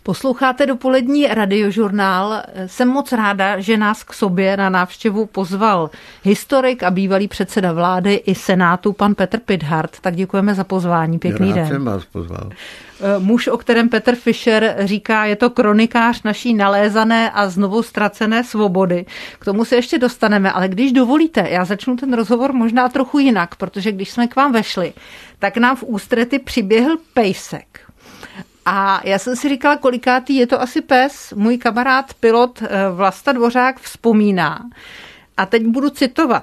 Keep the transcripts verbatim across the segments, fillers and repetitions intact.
Posloucháte dopolední radiožurnál. Jsem moc ráda, že nás k sobě na návštěvu pozval historik a bývalý předseda vlády i senátu pan Petr Pithart. Tak děkujeme za pozvání. Pěkný den. Já jsem vás pozval. Muž, o kterém Petr Fischer říká, je to kronikář naší nalézané a znovu ztracené svobody. K tomu se ještě dostaneme, ale když dovolíte, já začnu ten rozhovor možná trochu jinak, protože když jsme k vám vešli, tak nám v ústrety přiběhl pejsek. A já jsem si říkala, kolikátý je to asi pes. Můj kamarád pilot Vlasta Dvořák vzpomíná. A teď budu citovat.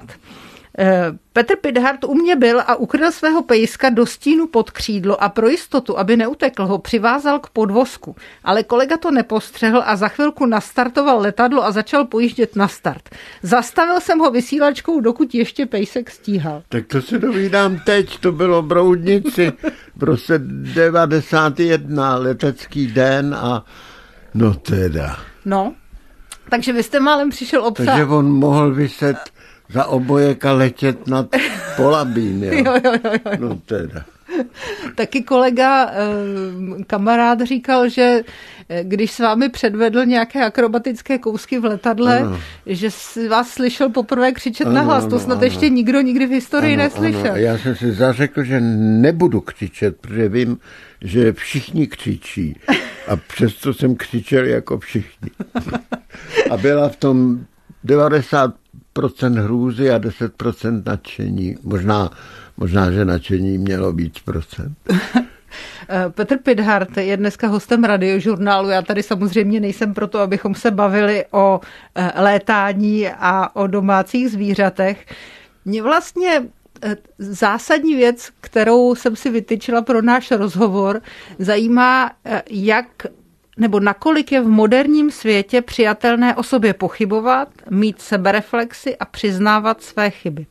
Petr Pithart u mě byl a ukryl svého pejska do stínu pod křídlo a pro jistotu, aby neutekl, ho přivázal k podvozku. Ale kolega to nepostřehl a za chvilku nastartoval letadlo a začal pojíždět na start. Zastavil jsem ho vysílačkou, dokud ještě pejsek stíhal. Tak to se dovídám teď, to bylo v Roudnici v roce devadesát jedna, letecký den a no teda. No, takže vy jste málem přišel obsah. Takže on mohl vyset za obojek a letět nad Polabín, jo. jo, jo, jo, jo. No teda. Taky kolega, kamarád říkal, že když s vámi předvedl nějaké akrobatické kousky v letadle, ano. že vás slyšel poprvé křičet na hlas. To snad ano. ještě nikdo nikdy v historii ano, neslyšel. Ano. Já jsem si zařekl, že nebudu křičet, protože vím, že všichni křičí. A přesto jsem křičel jako všichni. A byla v tom devadesát procent hrůzy a deset procent nadšení. Možná, možná, že nadšení mělo víc procent. Petr Pithart je dneska hostem radiožurnálu. Já tady samozřejmě nejsem proto, abychom se bavili o létání a o domácích zvířatech. Mě vlastně zásadní věc, kterou jsem si vytyčila pro náš rozhovor, zajímá, jak nebo nakolik je v moderním světě přijatelné o sobě pochybovat, mít sebereflexi a přiznávat své chyby.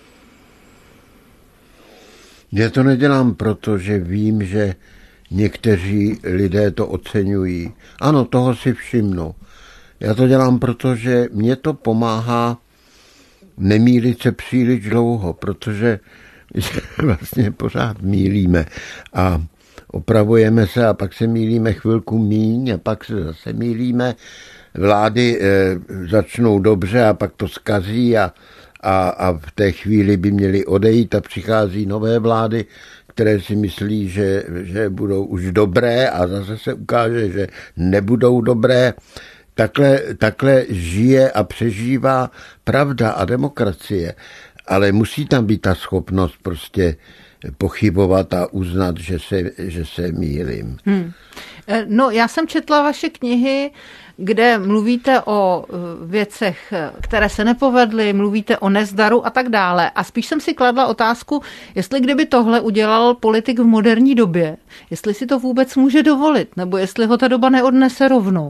Já to nedělám proto, že vím, že někteří lidé to oceňují. Ano, toho si všimnu. Já to dělám proto, že mě to pomáhá nemýlit se příliš dlouho, protože vlastně pořád mýlíme a opravujeme se a pak se mýlíme chvilku míň a pak se zase mýlíme. Vlády e, začnou dobře a pak to zkazí a, a, a v té chvíli by měly odejít a přichází nové vlády, které si myslí, že, že budou už dobré a zase se ukáže, že nebudou dobré. Takhle, takhle žije a přežívá pravda a demokracie, ale musí tam být ta schopnost prostě pochybovat a uznat, že se, že se mýlím. Hmm. No, já jsem četla vaše knihy, kde mluvíte o věcech, které se nepovedly, mluvíte o nezdaru a tak dále. A spíš jsem si kladla otázku, jestli kdyby tohle udělal politik v moderní době, jestli si to vůbec může dovolit, nebo jestli ho ta doba neodnese rovnou.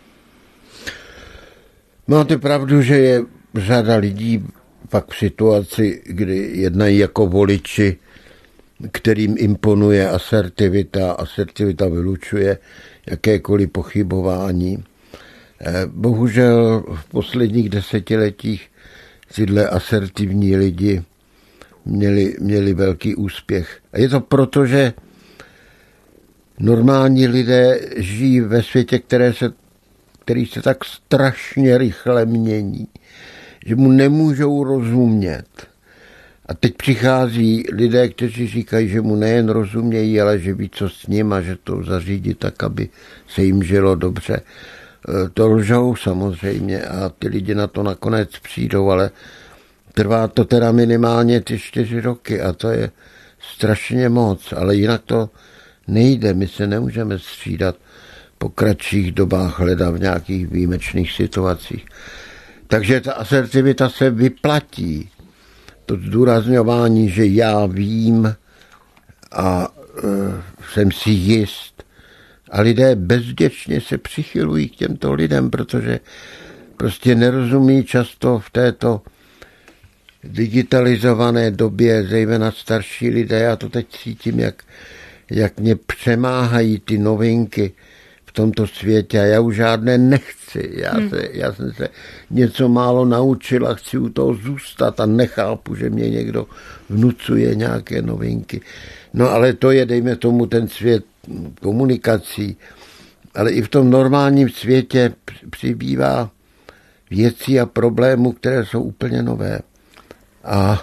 Máte pravdu, že je řada lidí pak v situaci, kdy jednají jako voliči, kterým imponuje asertivita. Asertivita vylučuje jakékoliv pochybování. Bohužel v posledních desetiletích tyhle asertivní lidi měli, měli velký úspěch. A je to proto, že normální lidé žijí ve světě, které se, který se tak strašně rychle mění, že mu nemůžou rozumět. A teď přichází lidé, kteří říkají, že mu nejen rozumějí, ale že ví, co s ním a že to zařídí tak, aby se jim žilo dobře. To lžou samozřejmě a ty lidi na to nakonec přijdou, ale trvá to teda minimálně ty čtyři roky a to je strašně moc, ale jinak to nejde. My se nemůžeme střídat po kratších dobách leda v nějakých výjimečných situacích. Takže ta asertivita se vyplatí. To zdůrazňování, že já vím a e, jsem si jist. A lidé bezděčně se přichylují k těmto lidem, protože prostě nerozumí často v této digitalizované době, zejména starší lidé. Já to teď cítím, jak, jak mě přemáhají ty novinky v tomto světě a já už žádné nechci. Já, hmm. se, já jsem se něco málo naučil a chci u toho zůstat a nechápu, že mě někdo vnucuje nějaké novinky. No ale to je, dejme tomu, ten svět komunikací ale i v tom normálním světě přibývá věcí a problémů, které jsou úplně nové. A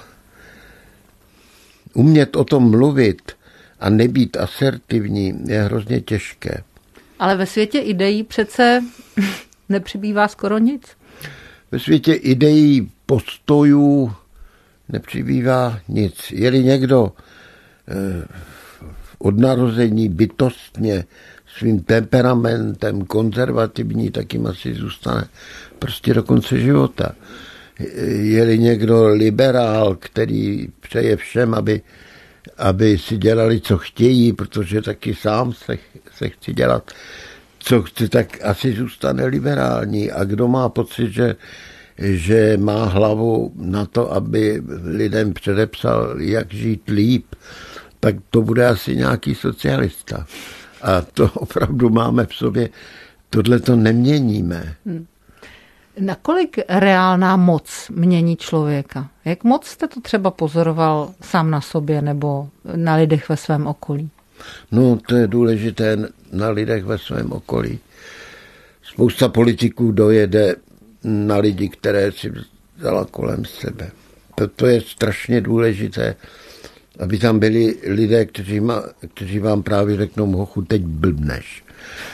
umět o tom mluvit a nebýt asertivní je hrozně těžké. Ale ve světě ideí přece nepřibývá skoro nic. Ve světě ideí, postojů nepřibývá nic. Je-li někdo eh, od narození bytostně svým temperamentem konzervativní, tak jim asi zůstane prostě do konce života. Je-li někdo liberál, který přeje všem, aby, aby si dělali, co chtějí, protože taky sám se, se chci dělat, co chci, tak asi zůstane liberální. A kdo má pocit, že, že má hlavu na to, aby lidem předepsal, jak žít líp, tak to bude asi nějaký socialista. A to opravdu máme v sobě, tohle to neměníme. Hmm. Nakolik reálná moc mění člověka? Jak moc jste to třeba pozoroval sám na sobě nebo na lidech ve svém okolí? No, to je důležité na lidech ve svém okolí. Spousta politiků dojede na lidi, které si vzala kolem sebe. To je strašně důležité, aby tam byli lidé, kteří, má, kteří vám právě řeknou, hochu, teď blbneš.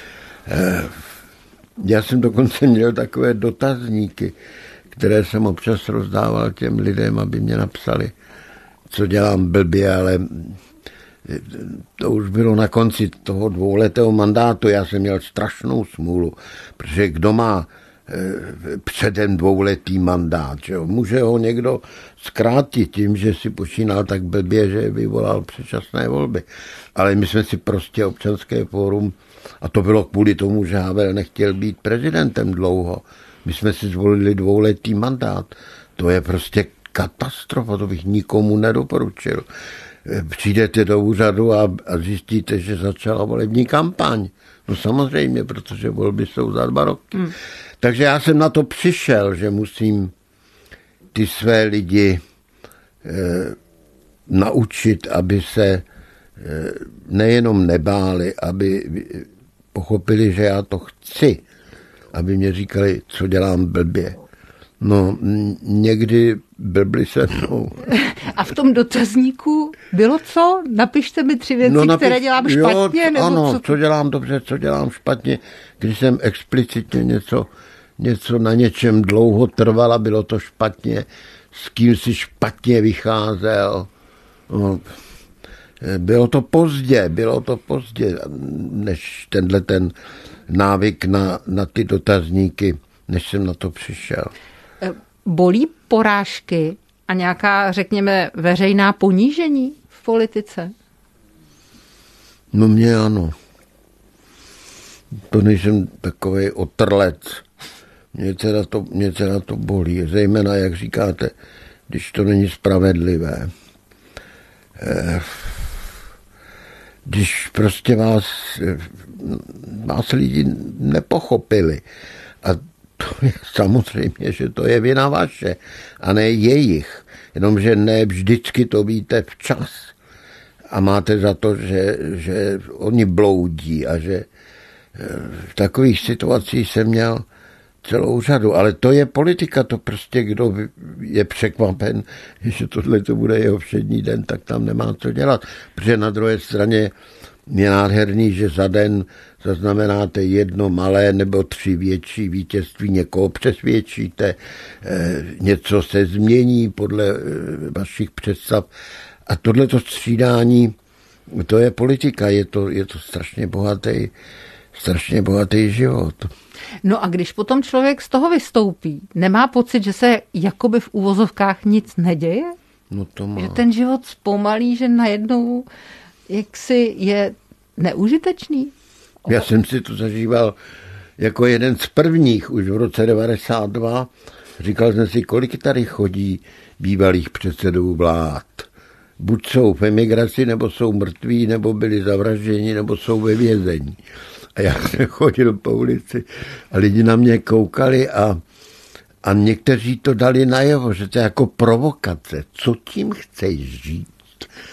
Já jsem dokonce měl takové dotazníky, které jsem občas rozdával těm lidem, aby mě napsali, co dělám blbě, ale to už bylo na konci toho dvouletého mandátu. Já jsem měl strašnou smůlu, protože kdo má předem dvouletý mandát, že jo? Může ho někdo zkrátit tím, že si počínal tak blbě, že vyvolal předčasné volby. Ale my jsme si prostě Občanské fórum, a to bylo kvůli tomu, že Havel nechtěl být prezidentem dlouho. My jsme si zvolili dvouletý mandát. To je prostě katastrofa, to bych nikomu nedoporučil. Přijdete do úřadu a, a zjistíte, že začala volební kampaň. No samozřejmě, protože volby jsou za dva roky. Hmm. Takže já jsem na to přišel, že musím ty své lidi eh, naučit, aby se eh, nejenom nebáli, aby pochopili, že já to chci, aby mě říkali, co dělám blbě. No, někdy blbli se mnou. A v tom dotazníku bylo co? Napište mi tři věci, no, napiš, které dělám špatně? Jo, nebo ano, co? co dělám dobře, co dělám špatně. Když jsem explicitně něco, něco na něčem dlouho trvala, bylo to špatně. S kým si špatně vycházel. No, bylo to pozdě, bylo to pozdě, než tenhle ten návyk na, na ty dotazníky, než jsem na to přišel. Bolí porážky a nějaká, řekněme, veřejná ponížení v politice? No mě ano. To nejsem takovej otrlec. Mě se na to, mě se na to bolí. Zejména, jak říkáte, když to není spravedlivé. Když prostě vás, vás lidi nepochopili. A to je samozřejmě, že to je vina vaše a ne jejich. Jenomže ne vždycky to víte včas. A máte za to, že, že oni bloudí a že v takových situacích jsem měl celou řadu. Ale to je politika, to prostě kdo je překvapen, že tohle to bude jeho všední den, tak tam nemá co dělat. Protože na druhé straně je nádherný, že za den zaznamenáte jedno malé nebo tři větší vítězství, někoho přesvědčíte, něco se změní podle vašich představ. A tohleto střídání, to je politika, je to, je to strašně bohatý, strašně bohatý život. No a když potom člověk z toho vystoupí, nemá pocit, že se jakoby v úvozovkách nic neděje? No to má. Že ten život zpomalí, že najednou jaksi je neužitečný? Já jsem si to zažíval jako jeden z prvních už v roce devadesát dva. Říkal jsem si, kolik tady chodí bývalých předsedů vlád. Buď jsou v emigraci, nebo jsou mrtví, nebo byli zavražděni, nebo jsou ve vězení. A já jsem chodil po ulici a lidi na mě koukali a, a někteří to dali najevo, že to je jako provokace. Co tím chceš říct?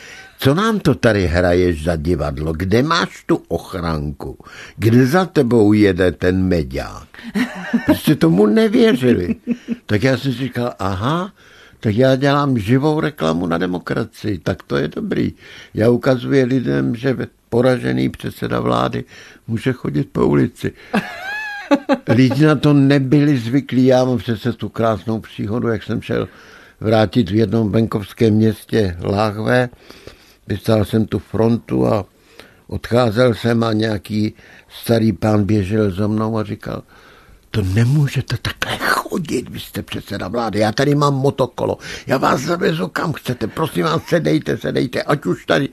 co nám to tady hraješ za divadlo? Kde máš tu ochranku? Kde za tebou jede ten meďák? Prostě tomu nevěřili. Tak já si říkal, aha, tak já dělám živou reklamu na demokracii, tak to je dobrý. Já ukazuji lidem, že poražený předseda vlády může chodit po ulici. Lidi na to nebyli zvyklí. Já mám přece tu krásnou příhodu, jak jsem šel vrátit v jednom venkovském městě Láhve. Vystál jsem tu frontu a odcházel jsem a nějaký starý pán běžel za mnou a říkal, to nemůžete takhle chodit, vy jste předseda vlády, já tady mám motokolo, já vás zavezu kam chcete, prosím vás, sedejte, sedejte, ať už tady.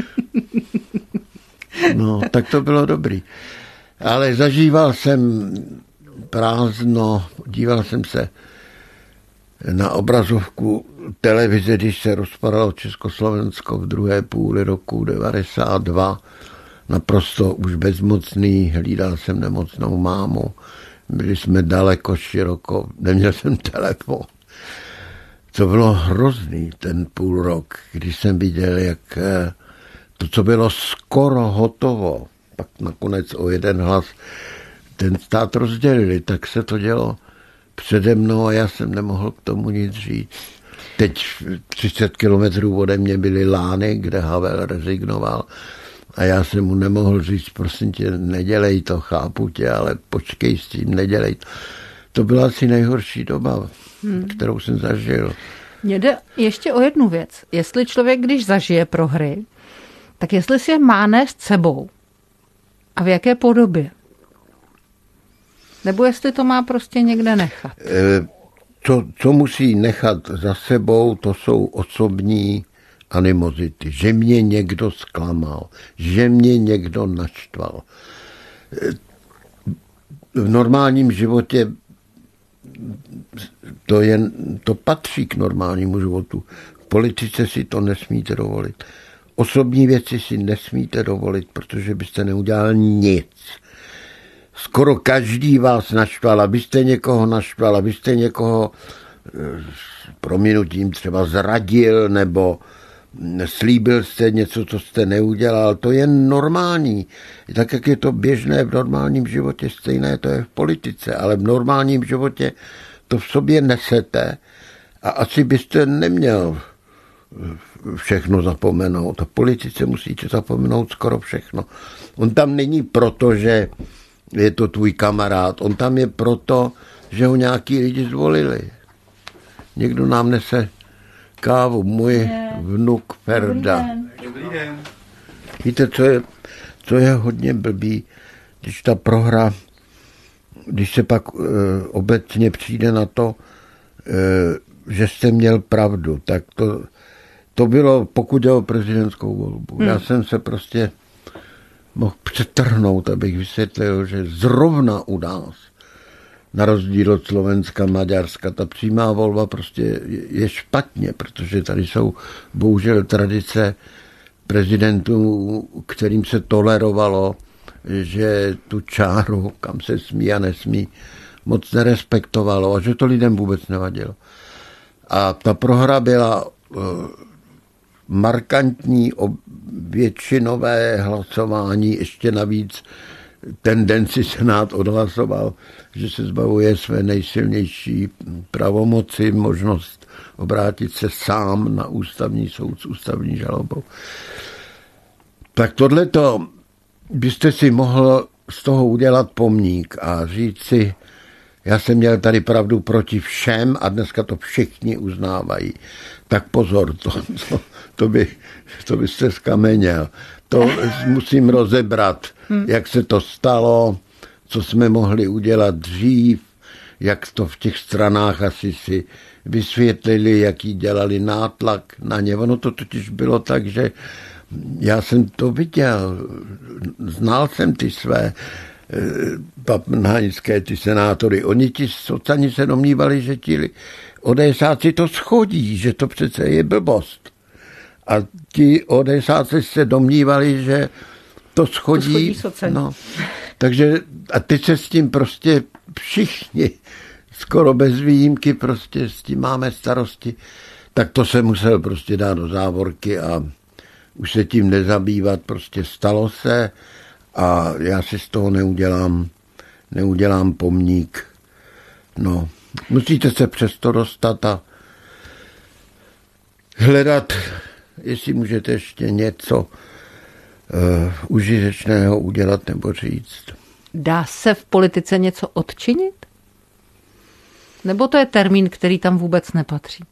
No, tak to bylo dobrý. Ale zažíval jsem prázdno, díval jsem se na obrazovku televize, když se rozpadalo Československo v druhé půli roku devadesát dva. Naprosto už bezmocný, hlídal jsem nemocnou mámu. Byli jsme daleko, široko, neměl jsem telefon. To bylo hrozný ten půl rok, když jsem viděl, jak to, co bylo skoro hotovo, pak nakonec o jeden hlas ten stát rozdělili, tak se to dělo přede mnou a já jsem nemohl k tomu nic říct. Teď třicet kilometrů ode mě byly Lány, kde Havel rezignoval a já jsem mu nemohl říct, prosím tě, nedělej to, chápu tě, ale počkej s tím, nedělej to. To byla asi nejhorší doba, hmm. kterou jsem zažil. Mně jde ještě o jednu věc. Jestli člověk, když zažije prohry, tak jestli si je má nést sebou a v jaké podobě? Nebo jestli to má prostě někde nechat? Co, co musí nechat za sebou, to jsou osobní animozity. Že mě někdo zklamal, že mě někdo naštval. V normálním životě to, je, to patří k normálnímu životu. V politice si to nesmíte dovolit. Osobní věci si nesmíte dovolit, protože byste neudělal nic. Skoro každý vás naštval, abyste někoho naštval, abyste někoho s prominutím třeba zradil nebo slíbil jste něco, co jste neudělal. To je normální. Tak, jak je to běžné v normálním životě, stejné to je v politice, ale v normálním životě to v sobě nesete a asi byste neměl všechno zapomenout. A politice musíte zapomenout skoro všechno. On tam není proto, že je to tvůj kamarád. On tam je proto, že ho nějaký lidi zvolili. Někdo nám nese kávu. Můj vnuk Ferda. Dobrý den. Víte, co je, co je hodně blbý, když ta prohra, když se pak e, obecně přijde na to, e, že jste měl pravdu, tak to, to bylo, pokud jde o prezidentskou volbu. Hmm. Já jsem se prostě mohl přetrhnout, abych vysvětlil, že zrovna u nás, na rozdíl od Slovenska, Maďarska, ta přímá volba prostě je špatně, protože tady jsou bohužel tradice prezidentů, kterým se tolerovalo, že tu čáru, kam se smí a nesmí, moc nerespektovalo a že to lidem vůbec nevadilo. A ta prohra byla markantní většinové hlasování, ještě navíc ten den si Senát odhlasoval, že se zbavuje své nejsilnější pravomoci, možnost obrátit se sám na ústavní soud s ústavní žalobou. Tak tohleto byste si mohl z toho udělat pomník a říct si, já jsem měl tady pravdu proti všem a dneska to všichni uznávají. Tak pozor, to, to, to, by, to byste skameněl. To musím rozebrat, hmm. jak se to stalo, co jsme mohli udělat dřív, jak to v těch stranách asi si vysvětlili, jaký dělali nátlak na ně. Ono to totiž bylo tak, že já jsem to viděl, znal jsem ty své papenhajské, ty senátory. Oni ti socani se domnívali, že ti odesáci to schodí, že to přece je blbost. A ti odesáci se domnívali, že to schodí. To schodí no. Takže a teď se s tím prostě všichni, skoro bez výjimky, prostě s tím máme starosti. Tak to se musel prostě dát do závorky a už se tím nezabývat, prostě stalo se a já si z toho neudělám, neudělám pomník. No, musíte se přesto dostat a hledat, jestli můžete ještě něco uh, užitečného udělat nebo říct. Dá se v politice něco odčinit? Nebo to je termín, který tam vůbec nepatří?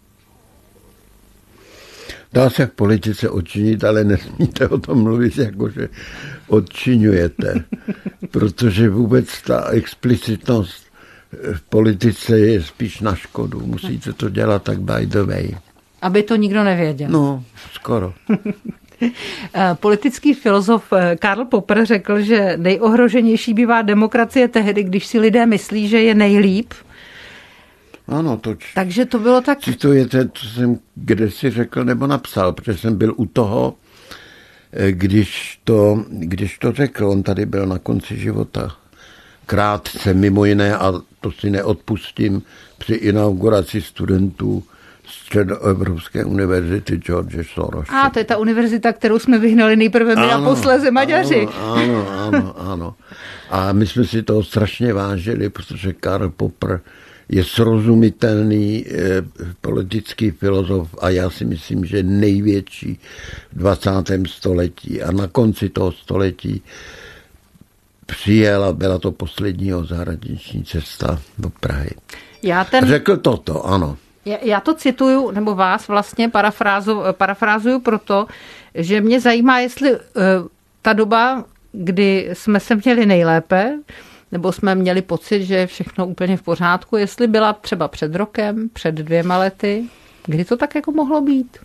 Dá se v politice odčinit, ale nesmíte o tom mluvit, jakože odčiňujete. Protože vůbec ta explicitnost v politice je spíš na škodu. Musíte to dělat tak by the way. Aby to nikdo nevěděl. No, skoro. Politický filozof Karl Popper řekl, že nejohroženější bývá demokracie tehdy, když si lidé myslí, že je nejlíp. Ano, to č... Takže to bylo tak... Citujete, co jsem kdesi řekl nebo napsal, protože jsem byl u toho, když to, když to řekl. On tady byl na konci života. Krátce, mimo jiné, a to si neodpustím, při inauguraci studentů Středoevropské univerzity George Soros. A to je ta univerzita, kterou jsme vyhnali nejprve my a posléze Maďaři. Ano, ano, ano, ano. A my jsme si toho strašně vážili, protože Karl Popper je srozumitelný eh, politický filozof a já si myslím, že největší v dvacátém století. A na konci toho století přijel a byla to posledního zahraniční cesta do Prahy. Já ten... Řekl toto, ano. Já to cituju, nebo vás vlastně parafrázu, parafrázuju proto, že mě zajímá, jestli uh, ta doba, kdy jsme se měli nejlépe, nebo jsme měli pocit, že je všechno úplně v pořádku, jestli byla třeba před rokem, před dvěma lety, kdy to tak jako mohlo být?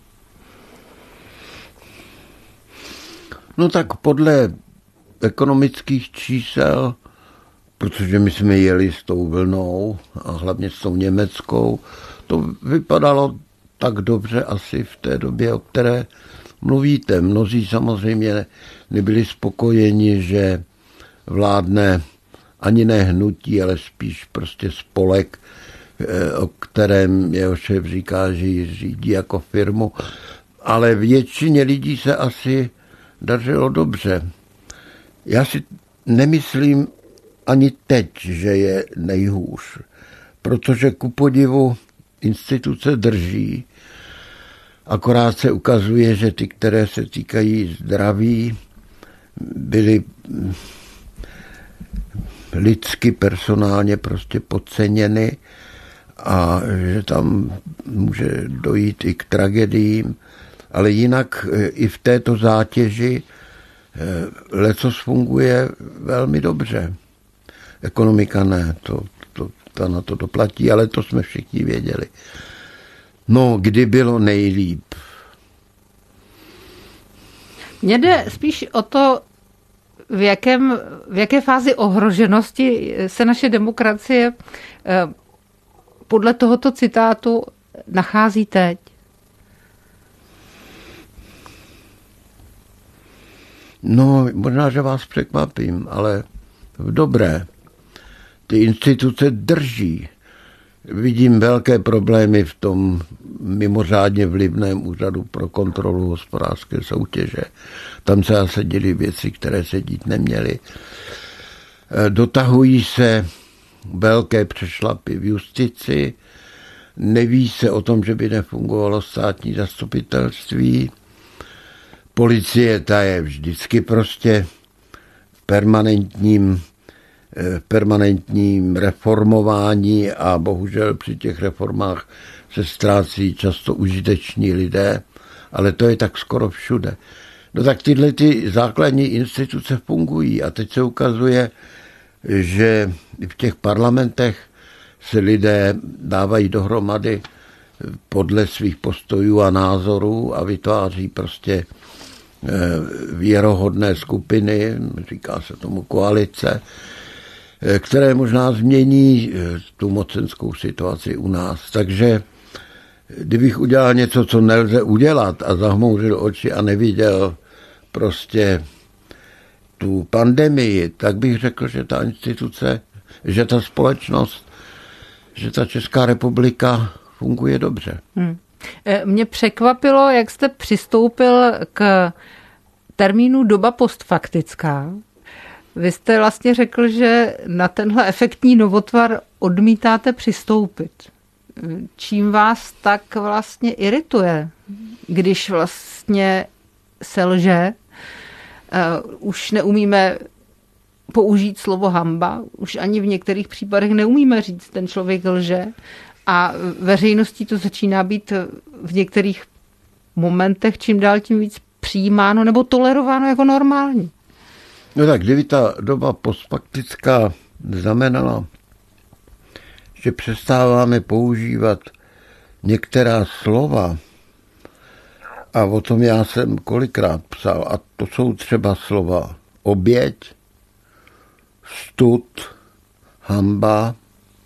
No tak podle ekonomických čísel, protože my jsme jeli s tou vlnou a hlavně s tou německou, to vypadalo tak dobře asi v té době, o které mluvíte. Mnozí samozřejmě nebyli spokojeni, že vládne ani ne hnutí, ale spíš prostě spolek, o kterém jeho šéf říká, že ji řídí jako firmu. Ale většině lidí se asi dařilo dobře. Já si nemyslím ani teď, že je nejhůř, protože ku podivu instituce drží, akorát se ukazuje, že ty, které se týkají zdraví, byly lidsky, personálně prostě podceněny a že tam může dojít i k tragédiím, ale jinak i v této zátěži lecos funguje velmi dobře. Ekonomika ne, to, to, to na to doplatí, ale to jsme všichni věděli. No, kdy bylo nejlíp? Mně jde spíš o to, v, jakém, v jaké fázi ohroženosti se naše demokracie podle tohoto citátu nachází teď. No, možná, že vás překvapím, ale v dobré. Ty instituce drží. Vidím velké problémy v tom mimořádně vlivném úřadu pro kontrolu hospodářské soutěže. Tam se asi děly věci, které se dít neměly. Dotahují se velké přešlapy v justici. Neví se o tom, že by nefungovalo státní zastupitelství. Policie ta je vždycky prostě v permanentním, v permanentním reformování a bohužel při těch reformách se ztrácí často užiteční lidé, ale to je tak skoro všude. No tak tyhle ty základní instituce fungují a teď se ukazuje, že v těch parlamentech se lidé dávají dohromady podle svých postojů a názorů a vytváří prostě věrohodné skupiny, říká se tomu koalice, které možná změní tu mocenskou situaci u nás. Takže kdybych udělal něco, co nelze udělat a zahmouřil oči a neviděl prostě tu pandemii, tak bych řekl, že ta instituce, že ta společnost, že ta Česká republika funguje dobře. Hmm. Mě překvapilo, jak jste přistoupil k termínu doba postfaktická. Vy jste vlastně řekl, že na tenhle efektní novotvar odmítáte přistoupit. Čím vás tak vlastně irituje, když vlastně se lže? Uh, už neumíme použít slovo hanba, už ani v některých případech neumíme říct, ten člověk lže a veřejností to začíná být v některých momentech čím dál tím víc přijímáno nebo tolerováno jako normální. No tak, kdyby ta doba postfaktická znamenala, že přestáváme používat některá slova, a o tom já jsem kolikrát psal, a to jsou třeba slova oběť, stud, hanba,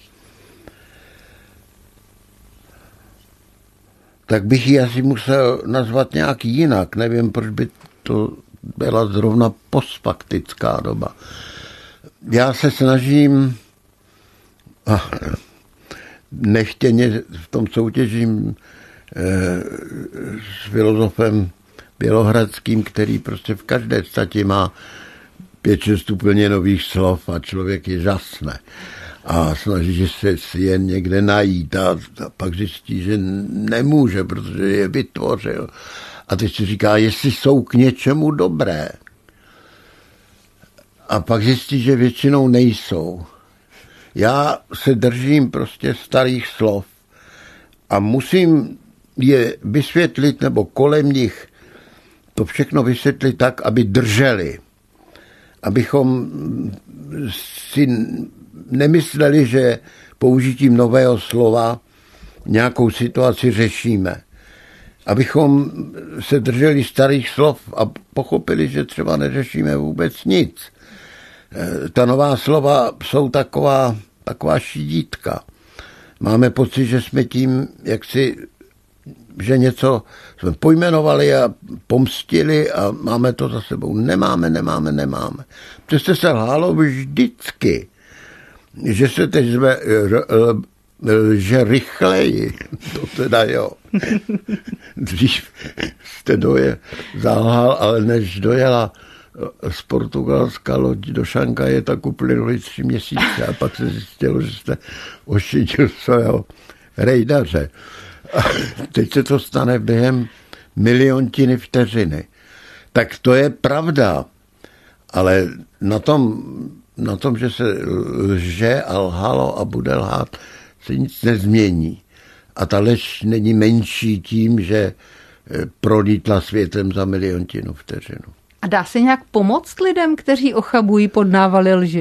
tak bych ji asi musel nazvat nějak jinak. Nevím, proč by to byla zrovna postfaktická doba. Já se snažím, a nechtěně v tom soutěžím eh, s filozofem Bělohradským, který prostě v každé stati má pět, šest úplně nových slov a člověk je žasne. A snaží se si je někde najít a, a pak zjistí, že nemůže, protože je vytvořil. A teď si říká, jestli jsou k něčemu dobré. A pak zjistí, že většinou nejsou. Já se držím prostě starých slov a musím je vysvětlit, nebo kolem nich to všechno vysvětlit tak, aby drželi. Abychom si nemysleli, že použitím nového slova nějakou situaci řešíme. Abychom se drželi starých slov a pochopili, že třeba neřešíme vůbec nic. Ta nová slova jsou taková, taková šidítka. Máme pocit, že jsme tím, jak si, že něco jsme pojmenovali a pomstili a máme to za sebou. Nemáme, nemáme, nemáme. Přesto se lhalo vždycky, že se teď zve, že rychleji, to teda jo. Dřív jste doje zalhal, ale než dojela z Portugalska loď do Šangaje, tak uplynuly tři měsíce a pak se zjistilo, že jste ošidil svého rejdaře. A teď se to stane během miliontiny vteřiny. Tak to je pravda, ale na tom, na tom, že se lže a lhalo a bude lhát, se nic nezmění. A ta lež není menší tím, že prolítla světem za miliontinu vteřinu. A dá se nějak pomoct lidem, kteří ochabují pod návaly lži?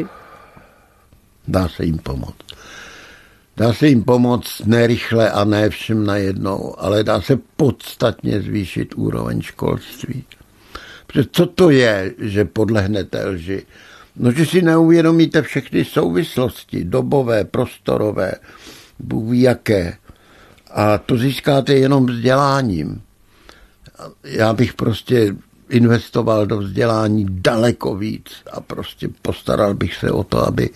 Dá se jim pomoct. Dá se jim pomoct ne rychle a ne všem najednou, ale dá se podstatně zvýšit úroveň školství. Protože co to je, že podlehnete lži? No, že si neuvědomíte všechny souvislosti, dobové, prostorové, Bůh ví jaké. A to získáte jenom vzděláním. Já bych prostě investoval do vzdělání daleko víc a prostě postaral bych se o to, aby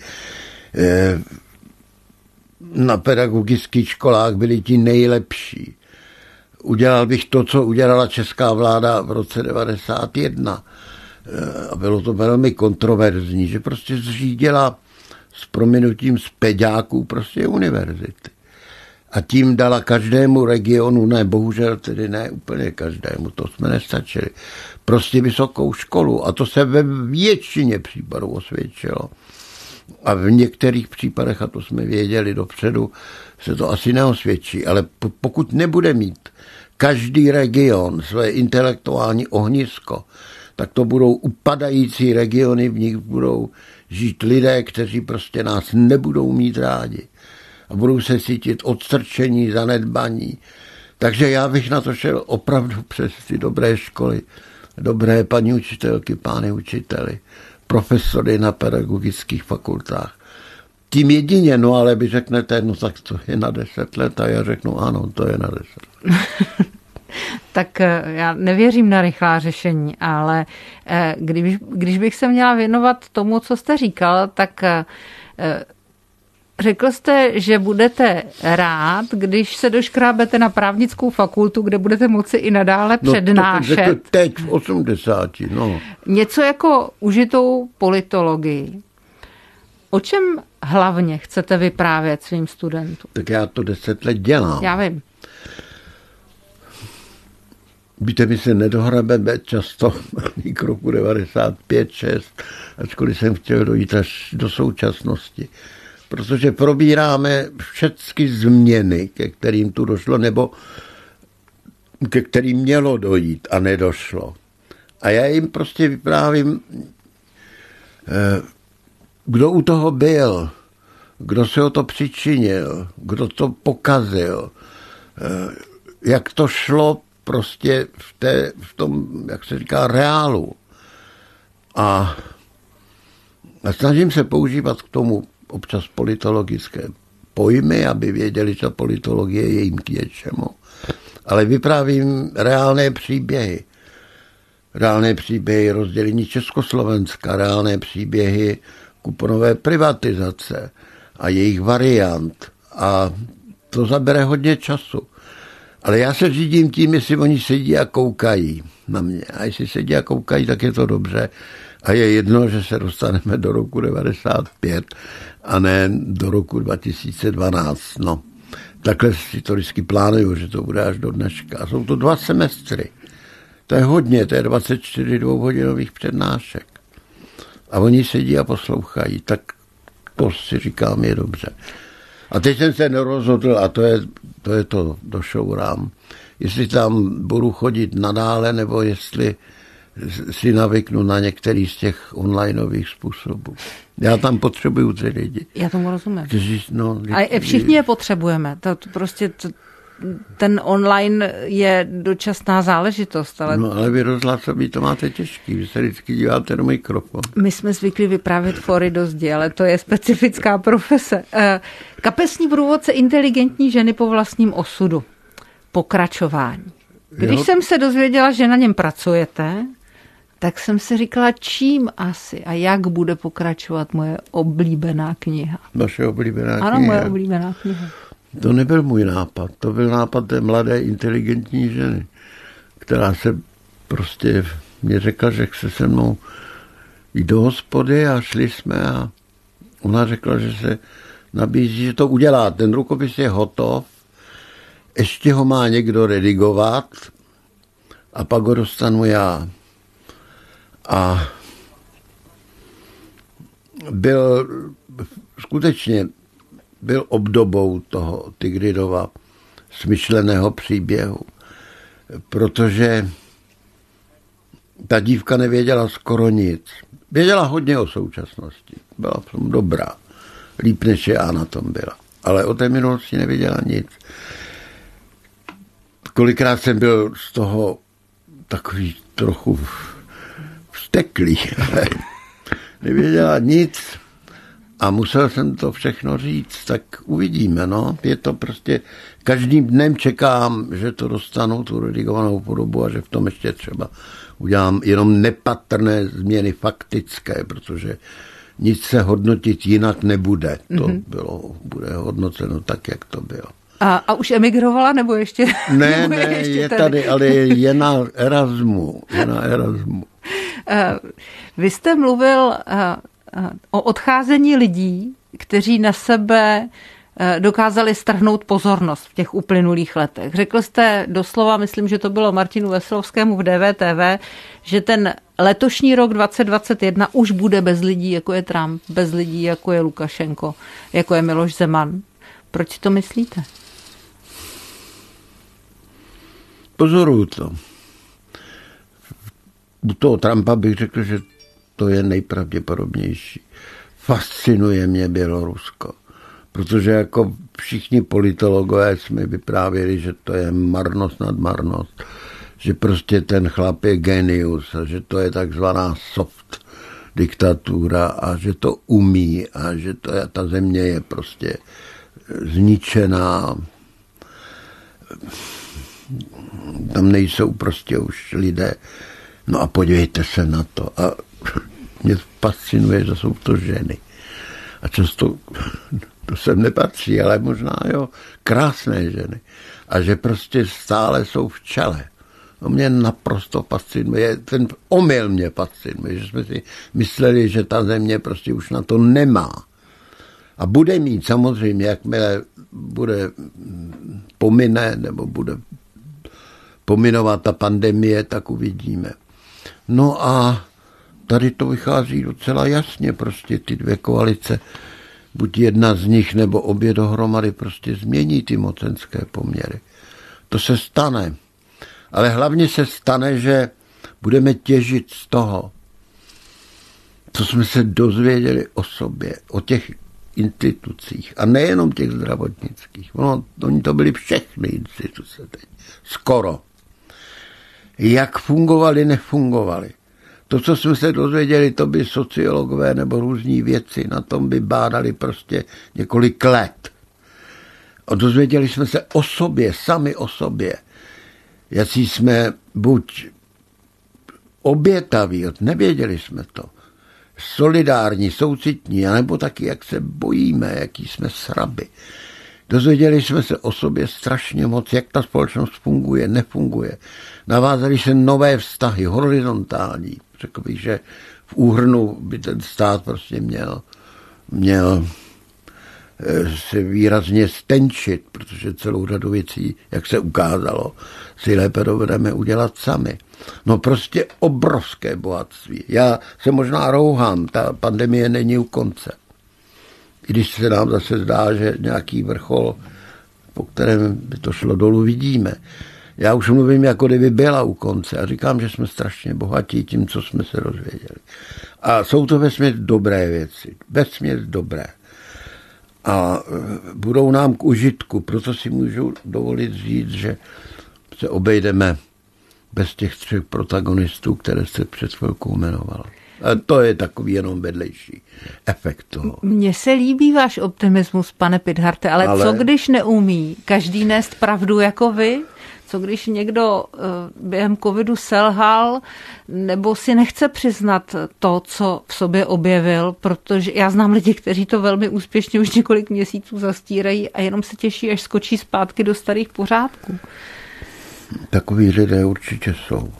na pedagogických školách byli ti nejlepší. Udělal bych to, co udělala česká vláda v roce devadesát jedna. A bylo to velmi kontroverzní, že prostě zřídila s prominutím z peďáků prostě univerzity. A tím dala každému regionu, ne, bohužel tedy ne úplně každému, to jsme nestačili, prostě vysokou školu. A to se ve většině případů osvědčilo. A v některých případech, a to jsme věděli dopředu, se to asi neosvědčí. Ale pokud nebude mít každý region své intelektuální ohnisko, tak to budou upadající regiony, v nich budou žít lidé, kteří prostě nás nebudou mít rádi. A budou se cítit odstrčení, zanedbaní. Takže já bych na to šel opravdu přes ty dobré školy, dobré paní učitelky, pány učiteli, profesory na pedagogických fakultách. Tím jedině, no ale vy řeknete, no tak to je na deset let a já řeknu, ano, to je na deset let. Tak já nevěřím na rychlá řešení, ale když, když bych se měla věnovat tomu, co jste říkal, tak Řekl jste, že budete rád, když se doškrábete na právnickou fakultu, kde budete moci i nadále no, přednášet. To řekl teď v osmdesáti, no. Něco jako užitou politologii. O čem hlavně chcete vyprávět svým studentům? Tak já to deset let dělám. Já vím. Víte, my se nedohrabeme často ani k roku devadesát pět šest, ačkoliv jsem chtěl dojít až do současnosti. Protože probíráme všechny změny, ke kterým tu došlo, nebo ke kterým mělo dojít a nedošlo. A já jim prostě vyprávím, kdo u toho byl, kdo se o to přičinil, kdo to pokazil, jak to šlo prostě v, té, v tom, jak se říká, reálu. A, a snažím se používat k tomu občas politologické pojmy, aby věděli, že politologie je jim k něčemu. Ale vyprávím reálné příběhy. Reálné příběhy rozdělení Československa, reálné příběhy kuponové privatizace a jejich variant. A to zabere hodně času. Ale já se řídím tím, jestli oni sedí a koukají na mě. A jestli sedí a koukají, tak je to dobře. A je jedno, že se dostaneme do roku devadesát pět a ne do roku dva tisíce dvanáct. No, takhle si to vždycky plánuju, že to bude až do dneška. A jsou to dva semestry. To je hodně, to je dvacet čtyři dvouhodinových přednášek. A oni sedí a poslouchají, tak to si říkám je dobře. A teď jsem se nerozhodl, a to je to, je to došourám, jestli tam budu chodit nadále, nebo jestli si navyknu na některý z těch onlineových způsobů. Já tam potřebuju ty lidi. Já tomu rozumím. Kteří, no, lidi, a všichni je potřebujeme. To, to prostě to, ten online je dočasná záležitost. Ale... No ale vy rozhlasový to máte těžký, vy se vždycky díváte do mikrofon. My jsme zvyklí vyprávět fory do zdi, ale to je specifická profese. Kapesní průvodce inteligentní ženy po vlastním osudu. Pokračování. Když jo. jsem se dozvěděla, že na něm pracujete, tak jsem si říkala, čím asi a jak bude pokračovat moje oblíbená kniha. Vaše oblíbená ano, kniha? Ano, moje oblíbená kniha. To nebyl můj nápad, to byl nápad té mladé inteligentní ženy, která se prostě mě řekla, že chce se mnou jít do hospody a šli jsme a ona řekla, že se nabízí, že to udělá. Ten rukopis je hotov, ještě ho má někdo redigovat a pak ho dostanu já. A byl skutečně byl obdobou toho Tigridova smyšleného příběhu, protože ta dívka nevěděla skoro nic. Věděla hodně o současnosti, byla v tom dobrá, líp než já na tom byla, ale o té minulosti nevěděla nic. Kolikrát jsem byl z toho takový trochu vzteklý, ale nevěděla nic a musel jsem to všechno říct, tak uvidíme, no. Je to prostě, každým dnem čekám, že to dostanu, tu redigovanou podobu a že v tom ještě třeba udělám jenom nepatrné změny faktické, protože nic se hodnotit jinak nebude. To mm-hmm. bylo, bude hodnoceno tak, jak to bylo. A, a už emigrovala, nebo ještě? Ne, nebo ne, je, ještě je tady, tady, ale je na Erasmu. Je na Erasmu. Vy jste mluvil o odcházení lidí, kteří na sebe dokázali strhnout pozornost v těch uplynulých letech. Řekl jste doslova, myslím, že to bylo Martinu Veselovskému v D V T V, že ten letošní rok dvacet dvacet jedna už bude bez lidí, jako je Trump, bez lidí, jako je Lukašenko, jako je Miloš Zeman. Proč to myslíte? Pozoruju to. U toho Trumpa bych řekl, že to je nejpravděpodobnější. Fascinuje mě Bělorusko. Protože jako všichni politologové jsme vyprávěli, že to je marnost nad marnost. Že prostě ten chlap je genius a že to je takzvaná soft diktatura a že to umí a že to je, ta země je prostě zničená. Tam nejsou prostě už lidé. No a podívejte se na to. A mě fascinuje, že jsou to ženy. A často to sem nepatří, ale možná jo, krásné ženy. A že prostě stále jsou v čele. To mě naprosto fascinuje. Ten omyl mě fascinuje, že jsme si mysleli, že ta země prostě už na to nemá. A bude mít samozřejmě, jakmile bude pomine, nebo bude pominovat ta pandemie, tak uvidíme. No a tady to vychází docela jasně, prostě ty dvě koalice, buď jedna z nich, nebo obě dohromady prostě změní ty mocenské poměry. To se stane. Ale hlavně se stane, že budeme těžit z toho, co jsme se dozvěděli o sobě, o těch institucích. A nejenom těch zdravotnických. Ono, oni to byly všechny instituce teď. Skoro. Jak fungovaly, nefungovaly. To, co jsme se dozvěděli, to by sociologové nebo různí vědci na tom by bádali prostě několik let. A dozvěděli jsme se o sobě, sami o sobě. Jací jsme buď obětaví, nevěděli jsme to, solidární, soucitní, anebo taky, jak se bojíme, jaký jsme sraby. Dozvěděli jsme se o sobě strašně moc, jak ta společnost funguje, nefunguje. Navázali se nové vztahy, horizontální. Řekl bych, že v úhrnu by ten stát prostě měl, měl se výrazně stenčit, protože celou řadu věcí, jak se ukázalo, si lépe dovedeme udělat sami. No prostě obrovské bohatství. Já se možná rouhám, ta pandemie není u konce. I když se nám zase zdá, že nějaký vrchol, po kterém by to šlo dolů, vidíme. Já už mluvím, jako kdyby byla u konce a říkám, že jsme strašně bohatí tím, co jsme se dozvěděli. A jsou to vesměs dobré věci. Vesměs dobré. A budou nám k užitku, proto si můžu dovolit říct, že se obejdeme bez těch třech protagonistů, které jste před chvilkou jmenovala. A to je takový jenom vedlejší efekt toho. Mně se líbí váš optimismus, pane Pitharte, ale, ale co když neumí každý nést pravdu jako vy? Co když někdo během covidu selhal nebo si nechce přiznat to, co v sobě objevil, protože já znám lidi, kteří to velmi úspěšně už několik měsíců zastírají a jenom se těší, až skočí zpátky do starých pořádků. Takoví lidé určitě jsou.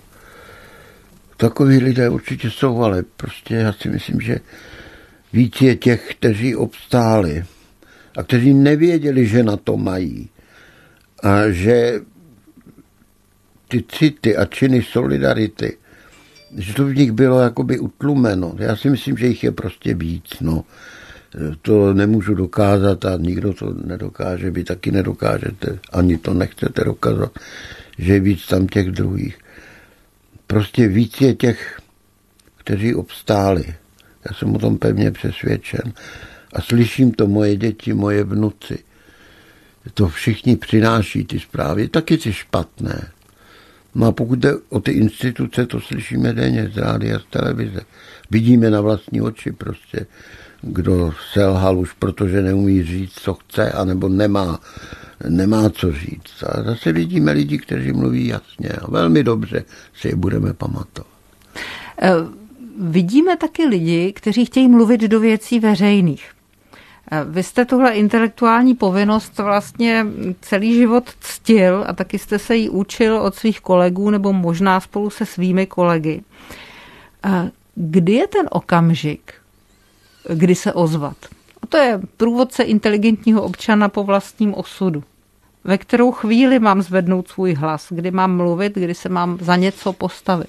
Takoví lidé určitě jsou, ale prostě já si myslím, že víc je těch, kteří obstáli a kteří nevěděli, že na to mají a že ty city a činy solidarity, že to v nich bylo jakoby utlumeno. Já si myslím, že jich je prostě víc. No. To nemůžu dokázat a nikdo to nedokáže, vy taky nedokážete, ani to nechcete dokázat, že je víc tam těch druhých. Prostě víc je těch, kteří obstáli. Já jsem o tom pevně přesvědčen. A slyším to moje děti, moje vnuci. To všichni přináší ty zprávy, taky ty špatné. No a pokud jde o ty instituce, to slyšíme denně z rádia, z televize. Vidíme na vlastní oči prostě, kdo selhal už, protože neumí říct, co chce, anebo nemá, nemá co říct. A zase vidíme lidi, kteří mluví jasně a velmi dobře si je budeme pamatovat. Vidíme taky lidi, kteří chtějí mluvit do věcí veřejných. Vy jste tuhle intelektuální povinnost vlastně celý život ctil a taky jste se jí učil od svých kolegů nebo možná spolu se svými kolegy. Kdy je ten okamžik, kdy se ozvat? A to je průvodce inteligentního občana po vlastním osudu. Ve kterou chvíli mám zvednout svůj hlas, kdy mám mluvit, kdy se mám za něco postavit?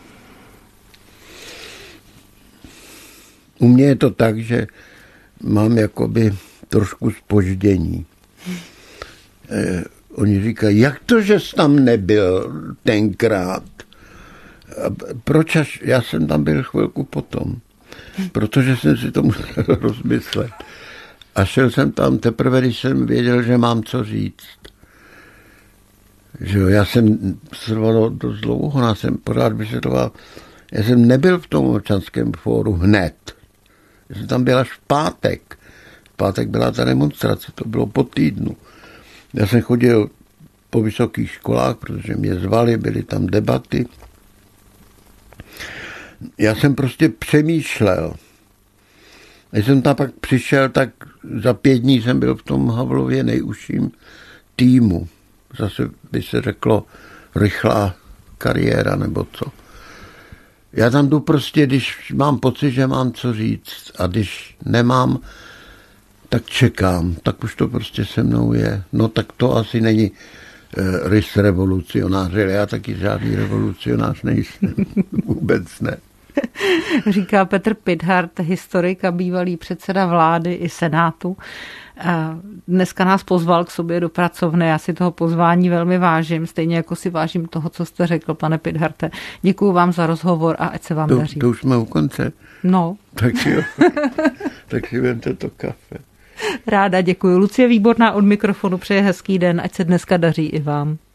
U mě je to tak, že mám jakoby trošku zpoždění. Eh, oni říkají, jak to, že jsi tam nebyl tenkrát? A proč až, já jsem tam byl chvilku potom, protože jsem si to musel rozmyslet. A šel jsem tam teprve, když jsem věděl, že mám co říct. Že jo, já jsem trval dost dlouho, já jsem pořád vysvětloval, já jsem nebyl v tom občanském fóru hned. Já jsem tam byl až v pátek. V pátek byla ta demonstrace, to bylo po týdnu. Já jsem chodil po vysokých školách, protože mě zvali, byly tam debaty. Já jsem prostě přemýšlel. Když jsem tam pak přišel, tak za pět dní jsem byl v tom Havlově nejužším týmu. Zase by se řeklo rychlá kariéra nebo co. Já tam jdu prostě, když mám pocit, že mám co říct a když nemám, tak čekám. Tak už to prostě se mnou je. No tak to asi není e, rys revolucionáře. Já taky žádný revolucionář nejsem. Vůbec ne. Říká Petr Pithart, historik a bývalý předseda vlády i senátu. Dneska nás pozval k sobě do pracovny, já si toho pozvání velmi vážím, stejně jako si vážím toho, co jste řekl, pane Pitharte. Děkuju vám za rozhovor a ať se vám to, daří. To už jsme u konce. No. Tak jo, tak si vemte to kafe. Ráda děkuju. Lucie Výborná od mikrofonu přeje hezký den, ať se dneska daří i vám.